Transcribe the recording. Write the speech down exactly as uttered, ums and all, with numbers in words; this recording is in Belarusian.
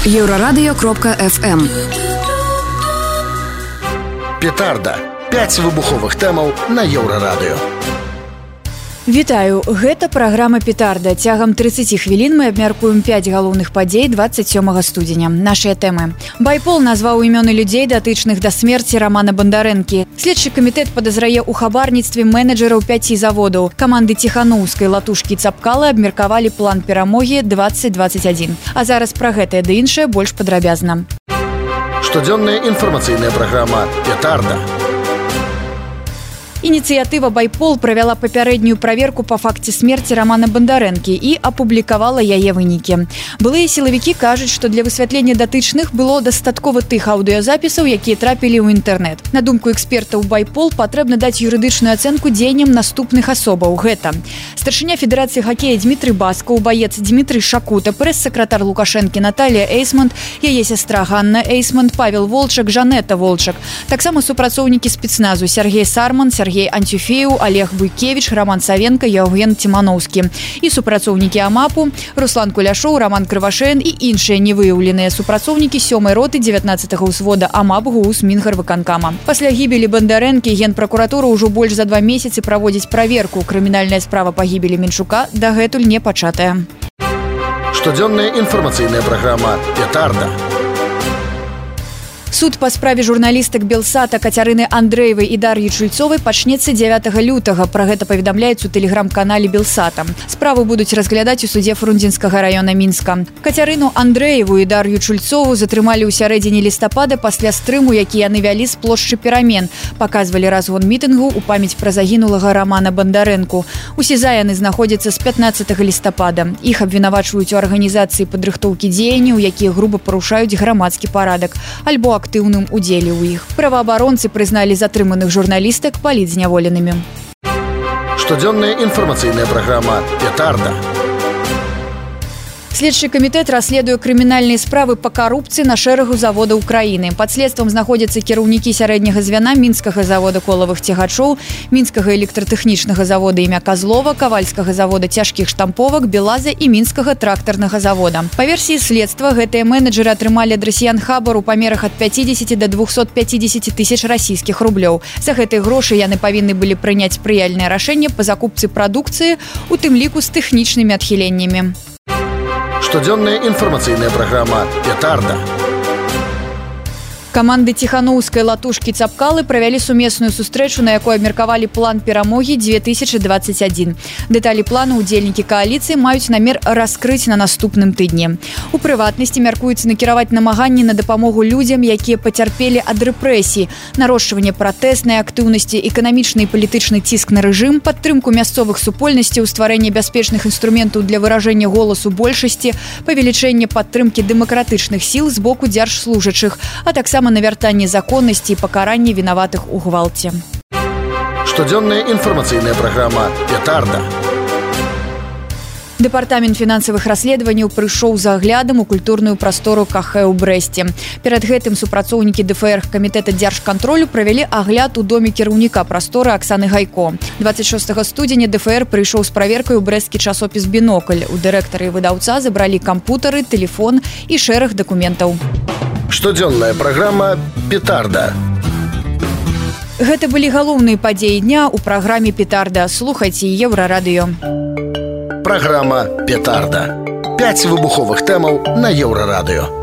Еврорадио кропка эф эм. Петарда. пяць выбуховых тэмаў на Еўрарадыё. Вітаю, гэта праграма «Петарда». Цягам трыццаць хвілін мы абмяркуем пяць галоўных падзей дваццаць сёмага студзеня. Нашыя тэмы. Байпол назваў імёны людзей, датычных да смерці Рамана Бандарэнкі. Следчы камітэт падазрае ў хабарніцтве менеджераў пяці заводаў. Каманды Ціханаўскай, Латушкі і Цапкалы абмеркавалі план перамогі дваццаць дваццаць адзін. А зараз пра гэтае ды іншае больш падрабязна. Штодзённая інфармацыйная праграма «Петарда». Ініцыятыва «Байпол» правяла папярэднюю праверку па факце смерці Рамана Бандарэнкі і апублікавала яе вынікі. Былыя сілавікі кажуць, што для высвятлення датычных было дастаткова тых аўдыёзапісаў, якія трапілі ў інтэрнэт. На думку экспертаў «Байпол», патрэбна даць юрыдычную ацэнку дзеянням наступных асобаў. Гэта старшыня Федэрацыі хакея Дмітрый Баскаў, баец Дмітрый Шакута, прэс-сакратар Лукашэнкі Наталія Эйсмонт, яе сястра Ганна Эйсмонт, Павел Волчак, Жанета Волчак. Таксама супрацоўнікі спецназу Сергей Сарман, Сергей Сергей Антюфеев, Олег Буйкевич, Роман Савенко, Евген Тимановский. І супрацоўнікі АМАПу, Руслан Куляшоў, Роман Крывашэн і іншыя невыяўленыя супрацоўнікі сёмай роты дзевятнаццатага ўзвода АМАП ГУС Мінгарвыканкама. Пасля гібелі Бандарэнкі Генпракуратура ўжо больш за два месяцы праводзіць праверку. Крымінальная справа па гібелі Менчука дагэтуль не пачатая. Штодзённая інфармацыйная праграма «Петарда». Суд па справе журналістак Белсата Кацярыны Андрэевай і Дар'і Чульцовай пачнецца дзявятага лютага. Пра гэта паведамляецца ў тэлеграм-канале Белсата. Справу будуць разглядаць у судзе Фрунзенскага раёна Мінска. Кацярыну Андрэеву і Дар'ю Чульцову затрымалі ў сярэдзіне лістапада пасля стрыму, які яны вялі з плошчы Перамен. Паказвалі разгон мітынгу ў памяць пра загінулага Рамана Бандарэнку. У СІЗА яны знаходзяцца з пятнаццатага лістапада. Іх абвінавачваюць у арганізацыі падрыхтоўкі дзеянняў, якія груба парушаюць грамадскі парадак, альбо актыўным удзеле ў іх. Праваабаронцы прызналі затрыманых журналістак палітзняволенымі. Штодзённая інфармацыйная праграма «Петарда». Следчы камітэт расследуе крымінальныя справы па карупцыі на шэрагу заводаў краіны. Пад следствам знаходзяцца кіраўнікі сярэдняга звяна мінскага завода колавых цягачоў, мінскага электратэхнічнага завода імя Казлова, кавальскага завода цяжкіх штамповак, Белаза і мінскага трактарнага завода. Па версіі следства, гэтыя менеджеры атрымалі ад расіян хабар у памерах ад пяцідзесяці да двухсот пяцідзесяці тысяч расійскіх рублёў. За гэтыя грошы яны павінны былі прыняць спрыяльнае рашэнне па закупцы прадукцыі, у тым ліку з тэхнічнымі адхіленнямі. Штодзённая інфармацыйная праграма «Петарда». Каманды Ціханаўскай, Латушкі і Цапкалы правялі сумесную сустрэчу, на якой абмеркавалі план перамогі две тысячы дваццаць адзін. Дэталі плану ўдзельнікі кааліцыі маюць намер раскрыць на наступным тыдні. У прыватнасці мяркуецца накіраваць намаганні на дапамогу людзям, якія пацярпелі ад рэпрэсій, нарошчванне пратэснай актыўнасці, эканамічны і палітычны ціск на рэжым, падтрымку мясцовых супольнасцяў, стварэнне бяспечных інструментаў для выражэння голасу большасці, павелічэнне падтрымкі дэмакратычных сіл з боку дзяржслужачых, а таксама на вяртанне законнасці і пакаранне вінаватых у гвалце. Штодзённая інфармацыйная праграма «Петарда». Дэпартамент фінансавых расследаванняў прыйшоў за аглядам у культурную прастору кафэ ў Брэсце. Перад гэтым супрацоўнікі ДФР камітэта дзяржкантролю правялі агляд у доме кіраўніка прасторы Аксаны Гайко. дваццаць шостага студзеня ДФР прыйшоў з праверкай у брэсцкі часопіс «Бінокль». У дырэктара і выдаўца забралі кампутары, тэлефон і шэраг дакументаў. Штодзённая праграма «Петарда». Гэта былі галоўныя падзеі дня ў праграме «Петарда». Слухайце Еўрарадыё. Праграма «Петарда». пяць выбуховых тэмаў на Еўрарадыё.